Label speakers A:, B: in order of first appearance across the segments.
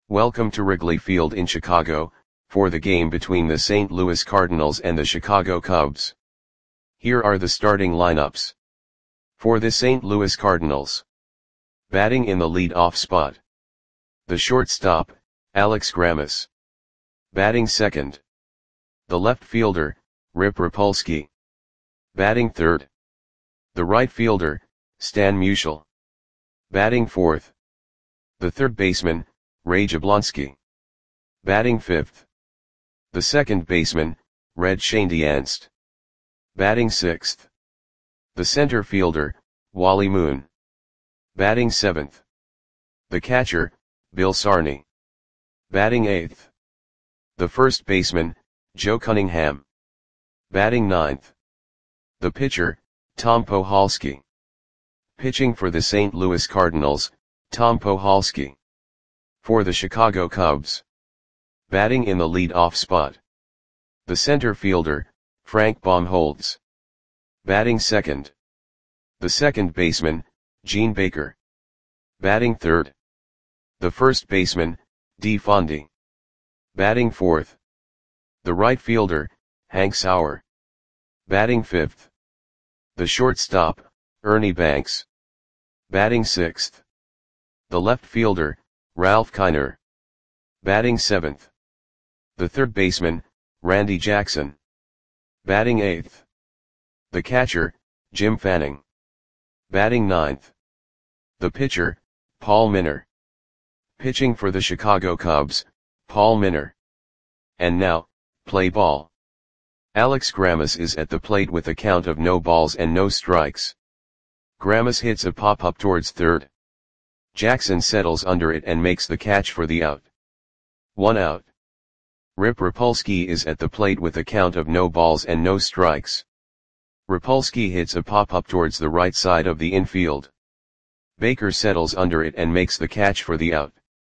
A: Welcome to Wrigley Field in Chicago, for the game between the St. Louis Cardinals and the Chicago Cubs. Here are the starting lineups. For the St. Louis Cardinals. Batting in the lead-off spot. The shortstop, Alex Grammas. Batting second. The left fielder, Rip Rapolsky. Batting third. The right fielder, Stan Musial. Batting fourth. The third baseman, Ray Jablonski. Batting fifth. The second baseman, Red Schoendienst. Batting sixth. The center fielder, Wally Moon. Batting seventh. The catcher, Bill Sarney. Batting eighth. The first baseman, Joe Cunningham. Batting ninth. The pitcher, Tom Pohalski. Pitching for the St. Louis Cardinals, Tom Pohalski. For the Chicago Cubs. Batting in the lead-off spot. The center fielder, Frank Baumholtz. Batting second. The second baseman, Gene Baker. Batting third. The first baseman, Dee Fondy. Batting fourth. The right fielder, Hank Sauer. Batting fifth. The shortstop, Ernie Banks. Batting sixth. The left fielder, Ralph Kiner. Batting seventh. The third baseman, Randy Jackson. Batting eighth. The catcher, Jim Fanning. Batting ninth. The pitcher, Paul Minner. Pitching for the Chicago Cubs, Paul Minner. And now, play ball. Alex Grammas is at the plate with a count of no balls and no strikes. Grammas hits a pop-up towards third. Jackson settles under it and makes the catch for the out. 1 out. Rip Rapolsky is at the plate with a count of no balls and no strikes. Rapolsky hits a pop-up towards the right side of the infield. Baker settles under it and makes the catch for the out.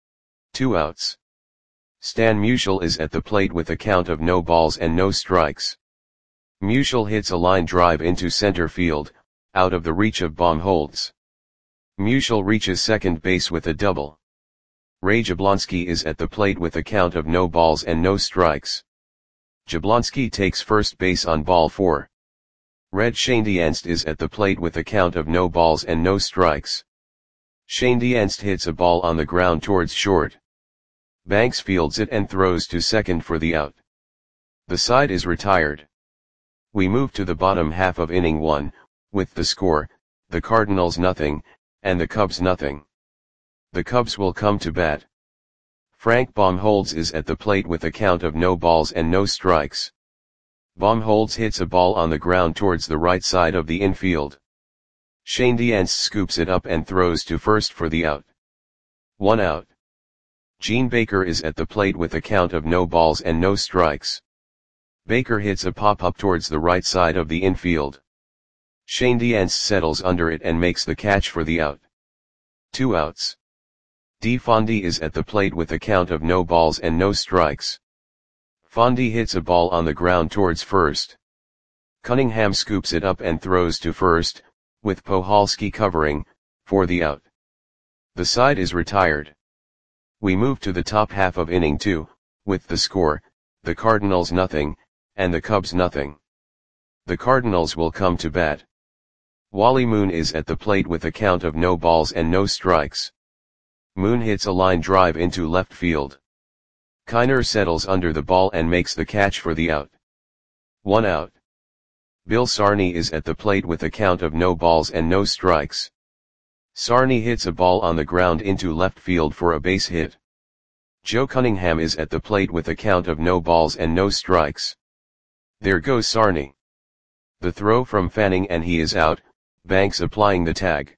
A: 2 outs. Stan Musial is at the plate with a count of no balls and no strikes. Musial hits a line drive into center field, out of the reach of Baumholtz. Musial reaches second base with a double. Ray Jablonski is at the plate with a count of no balls and no strikes. Jablonski takes first base on ball 4. Red Schoendienst is at the plate with a count of no balls and no strikes. Schoendienst hits a ball on the ground towards short. Banks fields it and throws to second for the out. The side is retired. We move to the bottom half of inning 1, with the score, the Cardinals nothing, and the Cubs nothing. The Cubs will come to bat. Frank Baumholtz is at the plate with a count of no balls and no strikes. Baumholtz hits a ball on the ground towards the right side of the infield. Schoendienst scoops it up and throws to first for the out. 1 out. Gene Baker is at the plate with a count of no balls and no strikes. Baker hits a pop-up towards the right side of the infield. Schoendienst settles under it and makes the catch for the out. 2 outs. Dee Fondy is at the plate with a count of no balls and no strikes. Fondy hits a ball on the ground towards first. Cunningham scoops it up and throws to first, with Pohalski covering, for the out. The side is retired. We move to the top half of inning 2, with the score, the Cardinals nothing, and the Cubs nothing. The Cardinals will come to bat. Wally Moon is at the plate with a count of no balls and no strikes. Moon hits a line drive into left field. Kiner settles under the ball and makes the catch for the out. 1 out. Bill Sarney is at the plate with a count of no balls and no strikes. Sarney hits a ball on the ground into left field for a base hit. Joe Cunningham is at the plate with a count of no balls and no strikes. There goes Sarney. The throw from Fanning and he is out, Banks applying the tag.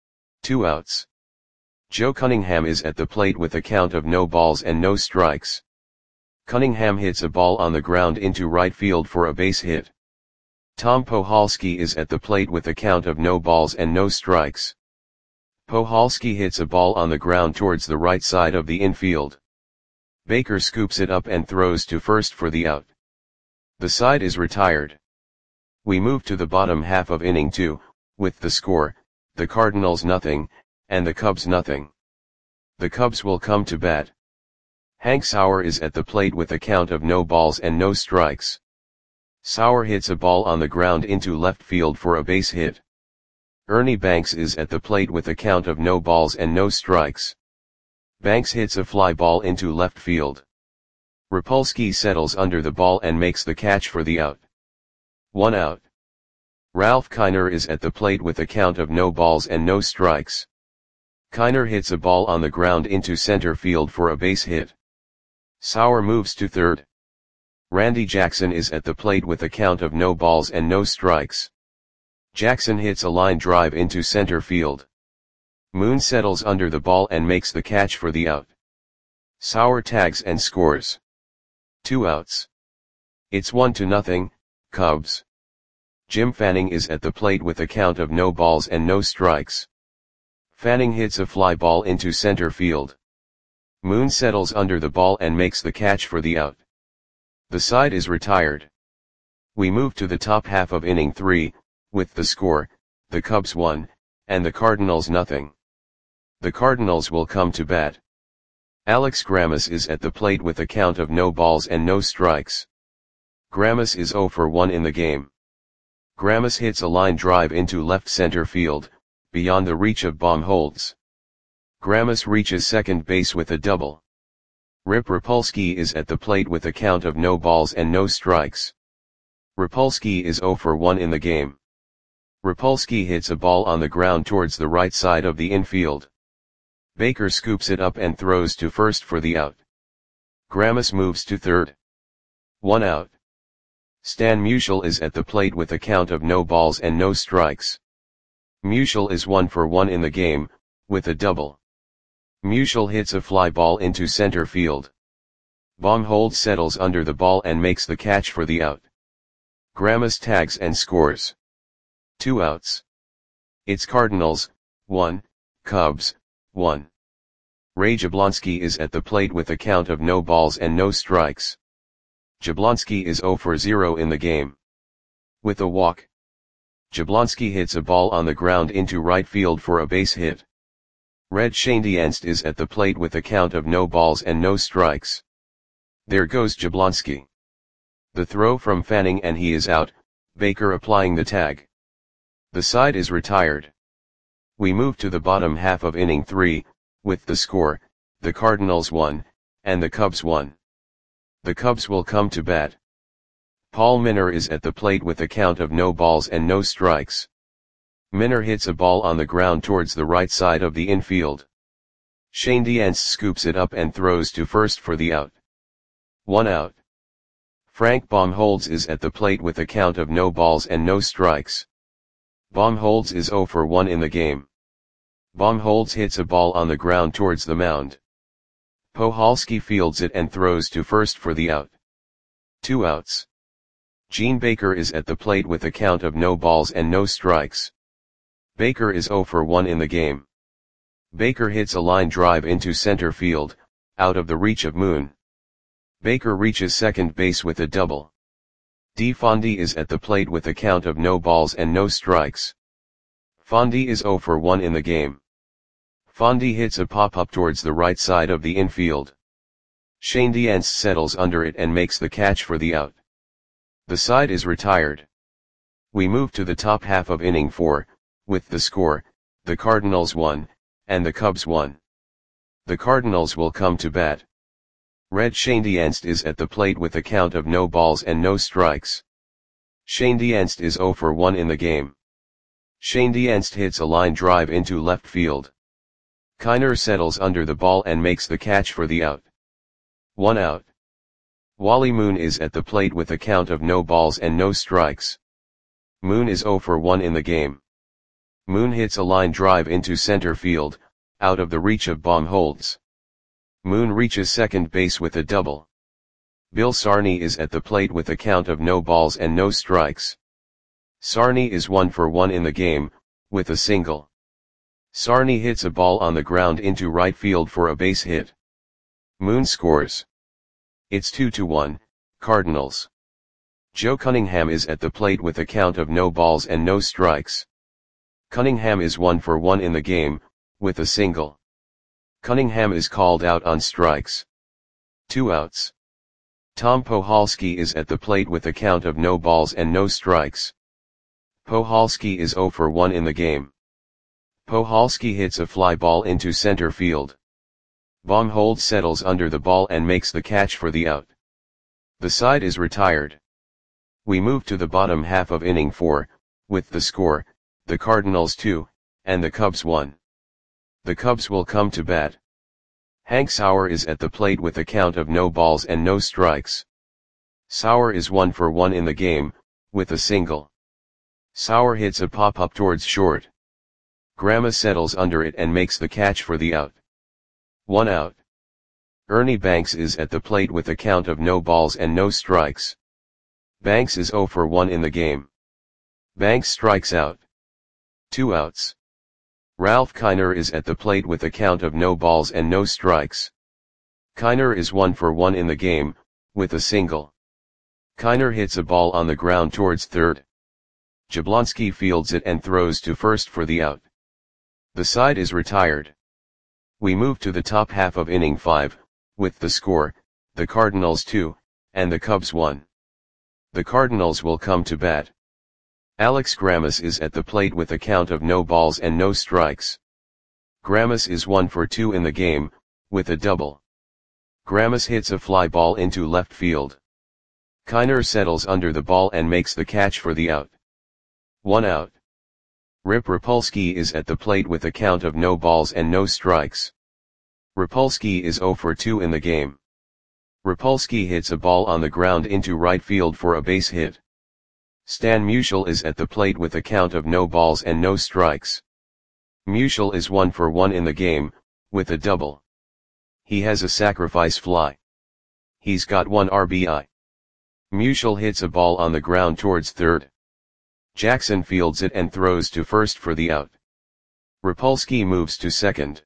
A: 2 outs. Joe Cunningham is at the plate with a count of no balls and no strikes. Cunningham hits a ball on the ground into right field for a base hit. Tom Pohalski is at the plate with a count of no balls and no strikes. Pohalski hits a ball on the ground towards the right side of the infield. Baker scoops it up and throws to first for the out. The side is retired. We move to the bottom half of inning 2, with the score, the Cardinals nothing, and the Cubs nothing. The Cubs will come to bat. Hank Sauer is at the plate with a count of no balls and no strikes. Sauer hits a ball on the ground into left field for a base hit. Ernie Banks is at the plate with a count of no balls and no strikes. Banks hits a fly ball into left field. Rapolsky settles under the ball and makes the catch for the out. 1 out. Ralph Kiner is at the plate with a count of no balls and no strikes. Kiner hits a ball on the ground into center field for a base hit. Sauer moves to third. Randy Jackson is at the plate with a count of no balls and no strikes. Jackson hits a line drive into center field. Moon settles under the ball and makes the catch for the out. Sauer tags and scores. 2 outs. It's 1-0, Cubs. Jim Fanning is at the plate with a count of no balls and no strikes. Fanning hits a fly ball into center field. Moon settles under the ball and makes the catch for the out. The side is retired. We move to the top half of inning 3, with the score, the Cubs 1, and the Cardinals 0. The Cardinals will come to bat. Alex Grammas is at the plate with a count of no balls and no strikes. Grammas is 0 for 1 in the game. Grammas hits a line drive into left center field, beyond the reach of Baumholtz. Grammas reaches second base with a double. Rip Rapolsky is at the plate with a count of no balls and no strikes. Rapolsky is 0 for 1 in the game. Rapolsky hits a ball on the ground towards the right side of the infield. Baker scoops it up and throws to first for the out. Grammas moves to third. 1 out. Stan Musial is at the plate with a count of no balls and no strikes. Musial is 1 for 1 in the game, with a double. Musial hits a fly ball into center field. Baumholtz settles under the ball and makes the catch for the out. Grammas tags and scores. 2 outs. It's Cardinals, 1, Cubs, 1. Ray Jablonski is at the plate with a count of no balls and no strikes. Jablonski is 0 for 0 in the game. With a walk. Jablonski hits a ball on the ground into right field for a base hit. Red Schoendienst is at the plate with a count of no balls and no strikes. There goes Jablonski. The throw from Fanning and he is out, Baker applying the tag. The side is retired. We move to the bottom half of inning 3, with the score, the Cardinals 1, and the Cubs 1. The Cubs will come to bat. Paul Minor is at the plate with a count of no balls and no strikes. Minor hits a ball on the ground towards the right side of the infield. Schoendienst scoops it up and throws to first for the out. 1 out. Frank Baumholtz is at the plate with a count of no balls and no strikes. Baumholtz is 0 for 1 in the game. Baumholtz hits a ball on the ground towards the mound. Pohalski fields it and throws to first for the out. 2 outs. Gene Baker is at the plate with a count of no balls and no strikes. Baker is 0 for 1 in the game. Baker hits a line drive into center field, out of the reach of Moon. Baker reaches second base with a double. D. Fondy is at the plate with a count of no balls and no strikes. Fondy is 0 for 1 in the game. Fondy hits a pop-up towards the right side of the infield. Schoendienst settles under it and makes the catch for the out. The side is retired. We move to the top half of inning 4, with the score, the Cardinals 1, and the Cubs 1. The Cardinals will come to bat. Red Schoendienst is at the plate with a count of no balls and no strikes. Schoendienst is 0 for 1 in the game. Schoendienst hits a line drive into left field. Kiner settles under the ball and makes the catch for the out. 1 out. Wally Moon is at the plate with a count of no balls and no strikes. Moon is 0 for 1 in the game. Moon hits a line drive into center field, out of the reach of Baumholtz. Moon reaches second base with a double. Bill Sarney is at the plate with a count of no balls and no strikes. Sarney is 1 for 1 in the game, with a single. Sarney hits a ball on the ground into right field for a base hit. Moon scores. It's 2-1, Cardinals. Joe Cunningham is at the plate with a count of no balls and no strikes. Cunningham is 1 for 1 in the game, with a single. Cunningham is called out on strikes. 2 outs. Tom Pohalski is at the plate with a count of no balls and no strikes. Pohalski is 0 for 1 in the game. Pohalski hits a fly ball into center field. Baumholtz settles under the ball and makes the catch for the out. The side is retired. We move to the bottom half of inning 4, with the score, the Cardinals 2, and the Cubs 1. The Cubs will come to bat. Hank Sauer is at the plate with a count of no balls and no strikes. Sauer is 1 for 1 in the game, with a single. Sauer hits a pop-up towards short. Grama settles under it and makes the catch for the out. 1 out. Ernie Banks is at the plate with a count of no balls and no strikes. Banks is 0 for 1 in the game. Banks strikes out. 2 outs. Ralph Kiner is at the plate with a count of no balls and no strikes. Kiner is 1 for 1 in the game, with a single. Kiner hits a ball on the ground towards third. Jablonski fields it and throws to first for the out. The side is retired. We move to the top half of inning 5, with the score, the Cardinals 2, and the Cubs 1. The Cardinals will come to bat. Alex Grammas is at the plate with a count of no balls and no strikes. Grammas is 1 for 2 in the game, with a double. Grammas hits a fly ball into left field. Kiner settles under the ball and makes the catch for the out. 1 out. Rip Rapolsky is at the plate with a count of no balls and no strikes. Rapolsky is 0 for 2 in the game. Rapolsky hits a ball on the ground into right field for a base hit. Stan Musial is at the plate with a count of no balls and no strikes. Musial is 1 for 1 in the game, with a double. He has a sacrifice fly. He's got 1 RBI. Musial hits a ball on the ground towards third. Jackson fields it and throws to first for the out. Rapolsky moves to second.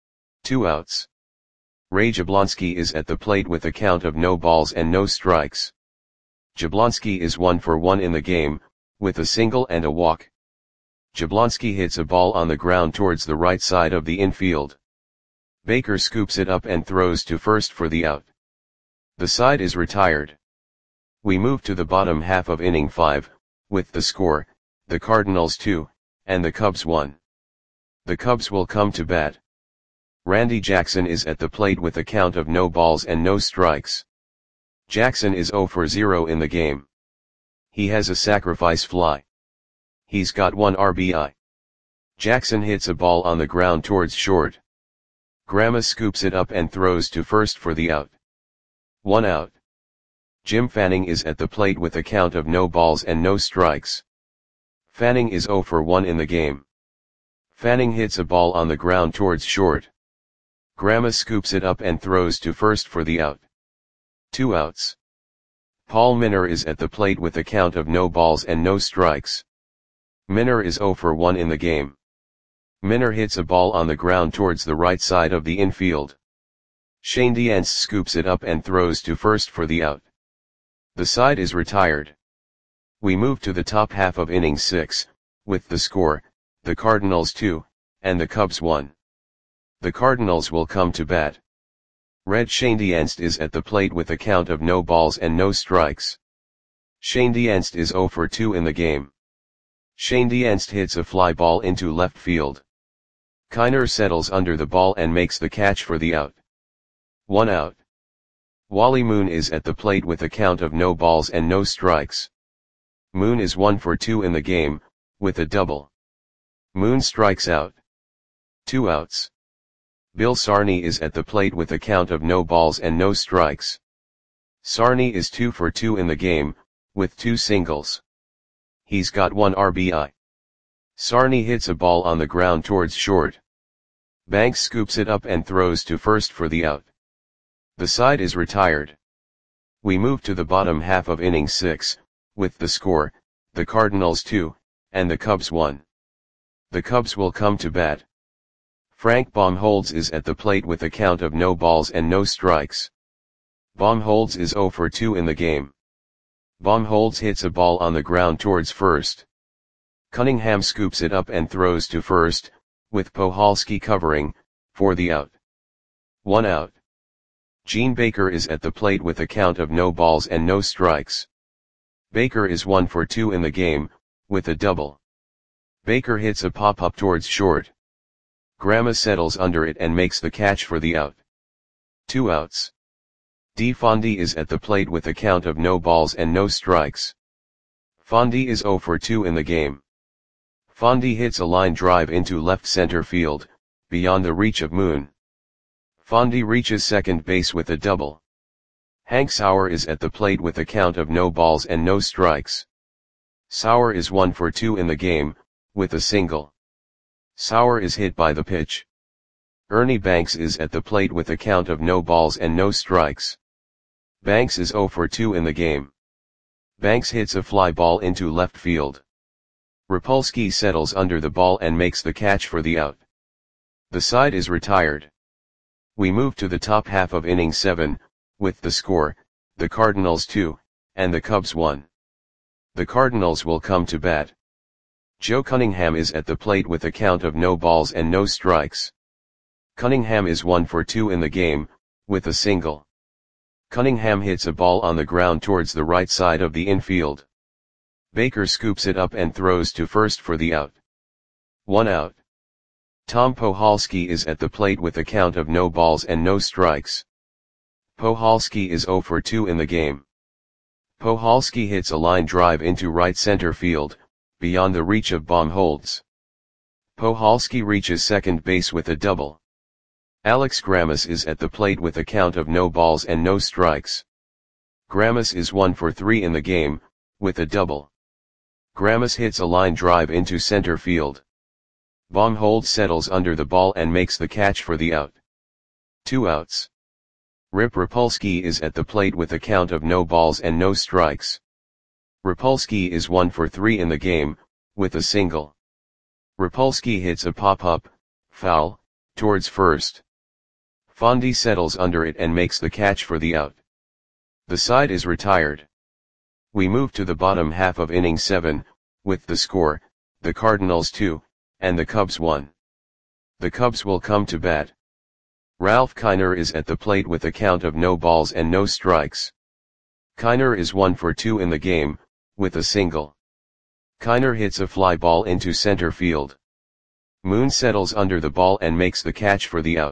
A: 2 outs. Ray Jablonski is at the plate with a count of no balls and no strikes. Jablonski is 1 for 1 in the game, with a single and a walk. Jablonski hits a ball on the ground towards the right side of the infield. Baker scoops it up and throws to first for the out. The side is retired. We move to the bottom half of inning 5, with the score, the Cardinals 2, and the Cubs 1. The Cubs will come to bat. Randy Jackson is at the plate with a count of no balls and no strikes. Jackson is 0 for 0 in the game. He has a sacrifice fly. He's got 1 RBI. Jackson hits a ball on the ground towards short. Grama scoops it up and throws to first for the out. 1 out. Jim Fanning is at the plate with a count of no balls and no strikes. Fanning is 0 for 1 in the game. Fanning hits a ball on the ground towards short. Grama scoops it up and throws to first for the out. 2 outs. Paul Minner is at the plate with a count of no balls and no strikes. Minner is 0 for 1 in the game. Minner hits a ball on the ground towards the right side of the infield. Shane Diance scoops it up and throws to first for the out. The side is retired. We move to the top half of inning 6, with the score, the Cardinals 2, and the Cubs 1. The Cardinals will come to bat. Red Schoendienst is at the plate with a count of no balls and no strikes. Schoendienst is 0 for 2 in the game. Schoendienst hits a fly ball into left field. Kiner settles under the ball and makes the catch for the out. 1 out. Wally Moon is at the plate with a count of no balls and no strikes. Moon is 1 for 2 in the game, with a double. Moon strikes out. 2 outs. Bill Sarney is at the plate with a count of no balls and no strikes. Sarney is 2 for 2 in the game, with 2 singles. He's got 1 RBI. Sarney hits a ball on the ground towards short. Banks scoops it up and throws to first for the out. The side is retired. We move to the bottom half of inning 6, with the score, the Cardinals 2, and the Cubs 1. The Cubs will come to bat. Frank Baumholtz is at the plate with a count of no balls and no strikes. Baumholtz is 0 for 2 in the game. Baumholtz hits a ball on the ground towards first. Cunningham scoops it up and throws to first, with Pohalski covering, for the out. 1 out. Gene Baker is at the plate with a count of no balls and no strikes. Baker is 1 for 2 in the game, with a double. Baker hits a pop-up towards short. Grama settles under it and makes the catch for the out. 2 outs. DeFondy is at the plate with a count of no balls and no strikes. Fondy is 0 for 2 in the game. Fondy hits a line drive into left center field, beyond the reach of Moon. Fondy reaches second base with a double. Hank Sauer is at the plate with a count of no balls and no strikes. Sauer is 1 for 2 in the game, with a single. Sauer is hit by the pitch. Ernie Banks is at the plate with a count of no balls and no strikes. Banks is 0 for 2 in the game. Banks hits a fly ball into left field. Rapolsky settles under the ball and makes the catch for the out. The side is retired. We move to the top half of inning 7, with the score, the Cardinals 2, and the Cubs 1. The Cardinals will come to bat. Joe Cunningham is at the plate with a count of no balls and no strikes. Cunningham is 1 for 2 in the game, with a single. Cunningham hits a ball on the ground towards the right side of the infield. Baker scoops it up and throws to first for the out. 1 out. Tom Pohalski is at the plate with a count of no balls and no strikes. Pohalski is 0 for 2 in the game. Pohalski hits a line drive into right center field, beyond the reach of Baumholtz. Pohalski reaches second base with a double. Alex Grammas is at the plate with a count of no balls and no strikes. Grammas is 1 for 3 in the game, with a double. Grammas hits a line drive into center field. Baumholtz settles under the ball and makes the catch for the out. 2 outs. Rip Rapolsky is at the plate with a count of no balls and no strikes. Rapolsky is 1 for 3 in the game, with a single. Rapolsky hits a pop-up, foul, towards first. Fondy settles under it and makes the catch for the out. The side is retired. We move to the bottom half of inning 7, with the score, the Cardinals 2, and the Cubs 1. The Cubs will come to bat. Ralph Kiner is at the plate with a count of no balls and no strikes. Kiner is 1 for 2 in the game, with a single. Kiner hits a fly ball into center field. Moon settles under the ball and makes the catch for the out.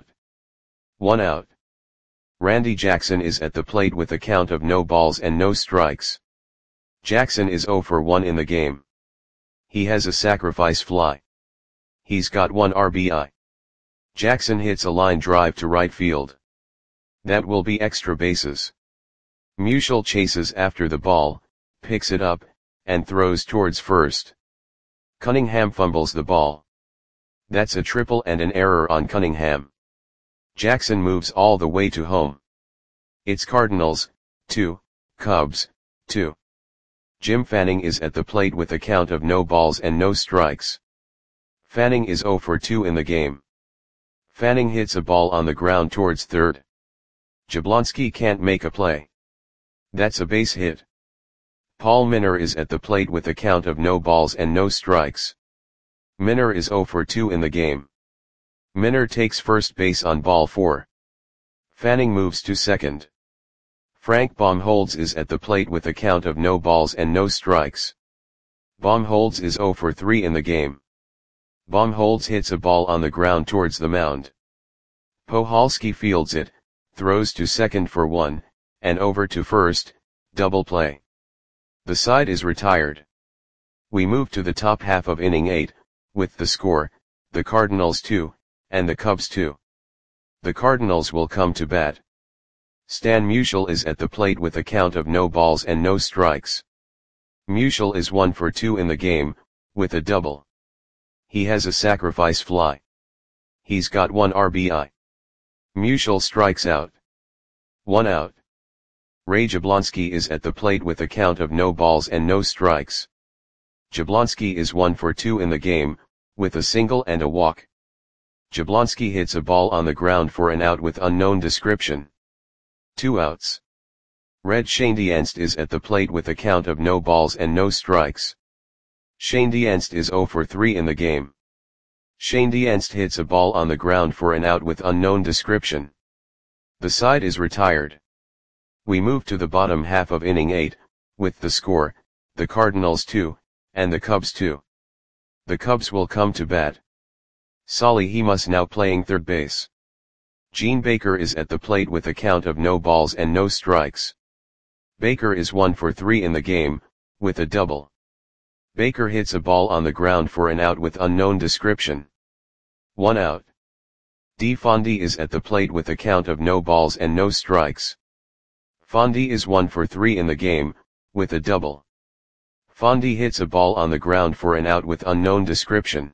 A: 1 out. Randy Jackson is at the plate with a count of no balls and no strikes. Jackson is 0 for 1 in the game. He has a sacrifice fly. He's got 1 RBI. Jackson hits a line drive to right field. That will be extra bases. Musial chases after the ball, picks it up, and throws towards first. Cunningham fumbles the ball. That's a triple and an error on Cunningham. Jackson moves all the way to home. It's Cardinals 2, Cubs 2. Jim Fanning is at the plate with a count of no balls and no strikes. Fanning is 0 for 2 in the game. Fanning hits a ball on the ground towards third. Jablonski can't make a play. That's a base hit. Paul Minner is at the plate with a count of no balls and no strikes. Minner is 0 for 2 in the game. Minner takes first base on ball 4. Fanning moves to second. Frank Baumholtz is at the plate with a count of no balls and no strikes. Baumholtz is 0 for 3 in the game. Baumholtz hits a ball on the ground towards the mound. Pohalski fields it, throws to second for 1, and over to first, double play. The side is retired. We move to the top half of inning 8, with the score, the Cardinals 2, and the Cubs 2. The Cardinals will come to bat. Stan Musial is at the plate with a count of no balls and no strikes. Musial is 1 for 2 in the game, with a double. He has a sacrifice fly. He's got 1 RBI. Musial strikes out. 1 out. Ray Jablonski is at the plate with a count of no balls and no strikes. Jablonski is 1 for 2 in the game, with a single and a walk. Jablonski hits a ball on the ground for an out with unknown description. 2 outs. Red Schoendienst is at the plate with a count of no balls and no strikes. Schoendienst is 0 for 3 in the game. Schoendienst hits a ball on the ground for an out with unknown description. The side is retired. We move to the bottom half of inning 8, with the score, the Cardinals 2, and the Cubs 2. The Cubs will come to bat. Solly Hemus now playing third base. Gene Baker is at the plate with a count of no balls and no strikes. Baker is 1 for 3 in the game, with a double. Baker hits a ball on the ground for an out with unknown description. 1 out. D. Fondy is at the plate with a count of no balls and no strikes. Fondy is 1 for 3 in the game, with a double. Fondy hits a ball on the ground for an out with unknown description.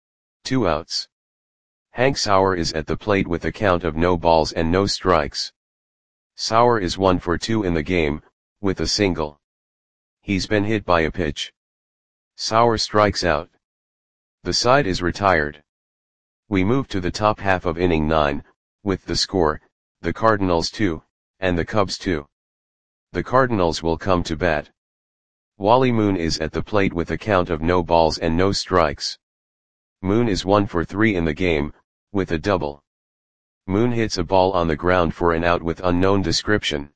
A: 2 outs. Hank Sauer is at the plate with a count of no balls and no strikes. Sauer is 1 for 2 in the game, with a single. He's been hit by a pitch. Sauer strikes out. The side is retired. We move to the top half of inning 9, with the score, the Cardinals 2, and the Cubs 2. The Cardinals will come to bat. Wally Moon is at the plate with a count of no balls and no strikes. Moon is 1 for 3 in the game, with a double. Moon hits a ball on the ground for an out with unknown description.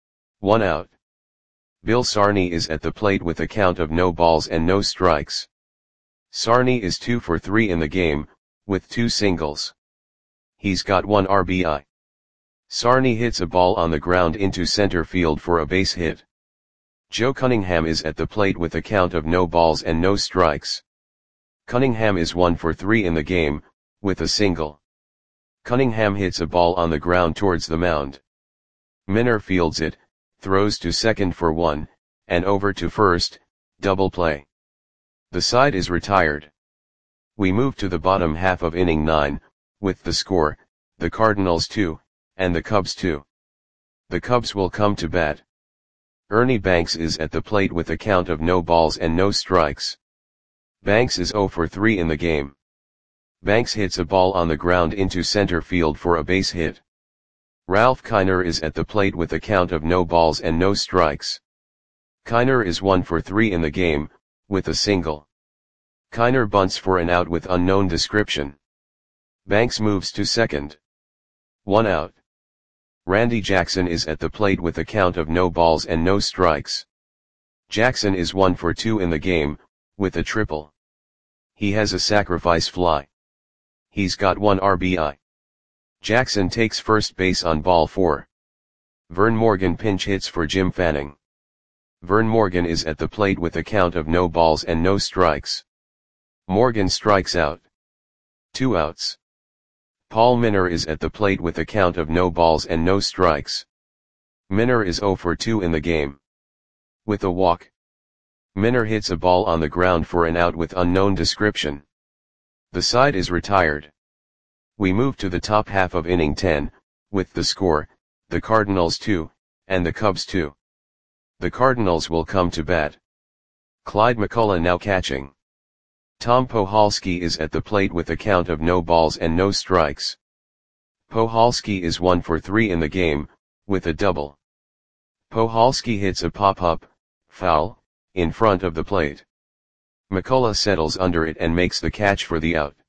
A: 1 out. Bill Sarney is at the plate with a count of no balls and no strikes. Sarney is 2 for 3 in the game, with 2 singles. He's got 1 RBI. Sarney hits a ball on the ground into center field for a base hit. Joe Cunningham is at the plate with a count of no balls and no strikes. Cunningham is 1 for 3 in the game, with a single. Cunningham hits a ball on the ground towards the mound. Minner fields it, throws to second for 1, and over to first, double play. The side is retired. We move to the bottom half of inning 9, with the score, the Cardinals 2, and the Cubs 2. The Cubs will come to bat. Ernie Banks is at the plate with a count of no balls and no strikes. Banks is 0 for 3 in the game. Banks hits a ball on the ground into center field for a base hit. Ralph Kiner is at the plate with a count of no balls and no strikes. Kiner is 1 for 3 in the game, with a single. Kiner bunts for an out with unknown description. Banks moves to second. 1 out. Randy Jackson is at the plate with a count of no balls and no strikes. Jackson is 1 for 2 in the game, with a triple. He has a sacrifice fly. He's got 1 RBI. Jackson takes first base on ball 4. Vern Morgan pinch hits for Jim Fanning. Vern Morgan is at the plate with a count of no balls and no strikes. Morgan strikes out. 2 outs. Paul Minner is at the plate with a count of no balls and no strikes. Minner is 0 for 2 in the game. With a walk. Minner hits a ball on the ground for an out with unknown description. The side is retired. We move to the top half of inning 10, with the score, the Cardinals 2, and the Cubs 2. The Cardinals will come to bat. Clyde McCullough now catching. Tom Pohalski is at the plate with a count of no balls and no strikes. Pohalski is 1 for 3 in the game, with a double. Pohalski hits a pop-up, foul, in front of the plate. McCullough settles under it and makes the catch for the out.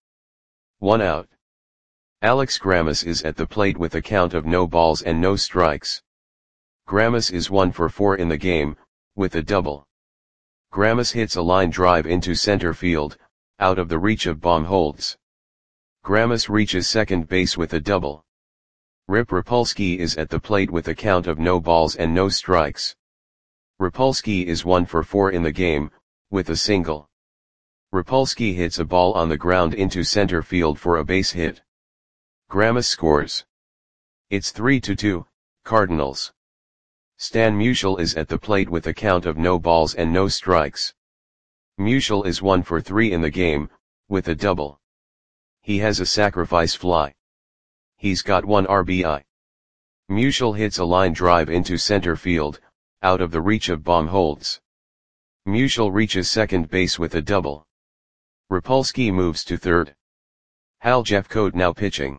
A: 1 out. Alex Grammas is at the plate with a count of no balls and no strikes. Grammas is 1 for 4 in the game, with a double. Grammas hits a line drive into center field, out of the reach of Baumholtz. Grammas reaches second base with a double. Rip Rapolsky is at the plate with a count of no balls and no strikes. Rapolsky is 1 for 4 in the game, with a single. Rapolsky hits a ball on the ground into center field for a base hit. Grammas scores. It's 3-2, Cardinals. Stan Musial is at the plate with a count of no balls and no strikes. Musial is 1 for 3 in the game, with a double. He has a sacrifice fly. He's got 1 RBI. Musial hits a line drive into center field, out of the reach of Baumholtz. Musial reaches second base with a double. Rapolsky moves to third. Hal Jeffcoat now pitching.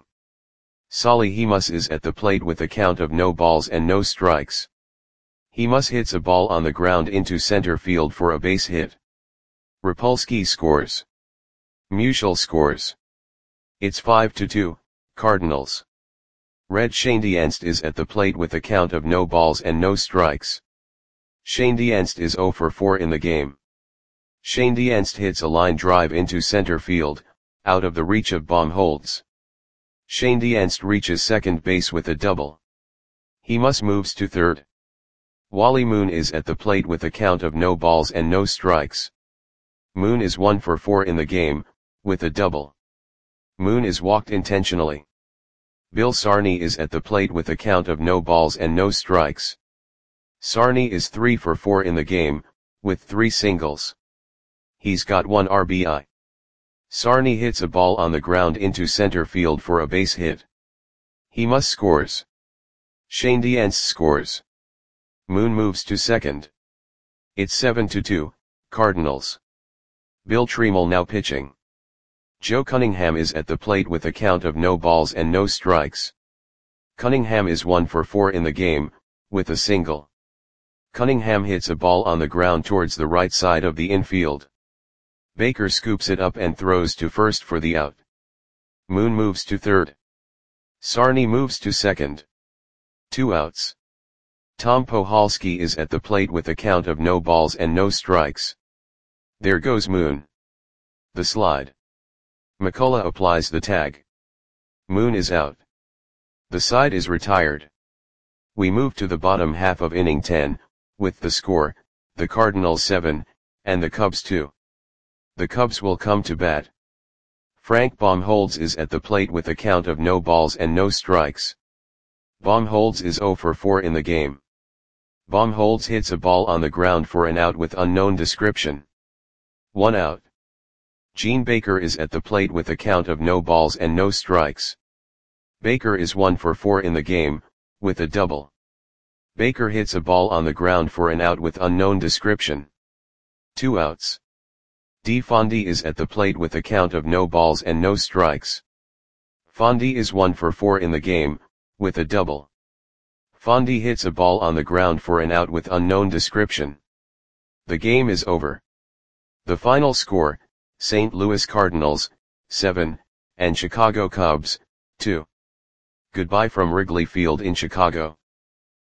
A: Solly Hemus is at the plate with a count of no balls and no strikes. Hemus hits a ball on the ground into center field for a base hit. Rapolsky scores. Musial scores. It's 5-2, Cardinals. Red Schoendienst is at the plate with a count of no balls and no strikes. Schoendienst is 0 for 4 in the game. Schoendienst hits a line drive into center field, out of the reach of Baumholtz. Schoendienst reaches second base with a double. He moves to third. Wally Moon is at the plate with a count of no balls and no strikes. Moon is 1 for 4 in the game, with a double. Moon is walked intentionally. Bill Sarney is at the plate with a count of no balls and no strikes. Sarney is 3 for 4 in the game, with 3 singles. He's got 1 RBI. Sarney hits a ball on the ground into center field for a base hit. He scores. Schoendienst scores. Moon moves to second. It's 7-2, Cardinals. Bill Tremel now pitching. Joe Cunningham is at the plate with a count of no balls and no strikes. Cunningham is 1 for 4 in the game, with a single. Cunningham hits a ball on the ground towards the right side of the infield. Baker scoops it up and throws to first for the out. Moon moves to third. Sarney moves to second. 2 outs. Tom Pohalski is at the plate with a count of no balls and no strikes. There goes Moon. The slide. McCullough applies the tag. Moon is out. The side is retired. We move to the bottom half of inning 10, with the score, the Cardinals 7, and the Cubs 2. The Cubs will come to bat. Frank Baumholtz is at the plate with a count of no balls and no strikes. Baumholtz is 0 for 4 in the game. Baumholtz hits a ball on the ground for an out with unknown description. 1 out. Gene Baker is at the plate with a count of no balls and no strikes. Baker is 1 for 4 in the game, with a double. Baker hits a ball on the ground for an out with unknown description. 2 outs. D. Fondy is at the plate with a count of no balls and no strikes. Fondy is 1 for 4 in the game, with a double. Fondy hits a ball on the ground for an out with unknown description. The game is over. The final score, St. Louis Cardinals, 7, and Chicago Cubs, 2. Goodbye from Wrigley Field in Chicago.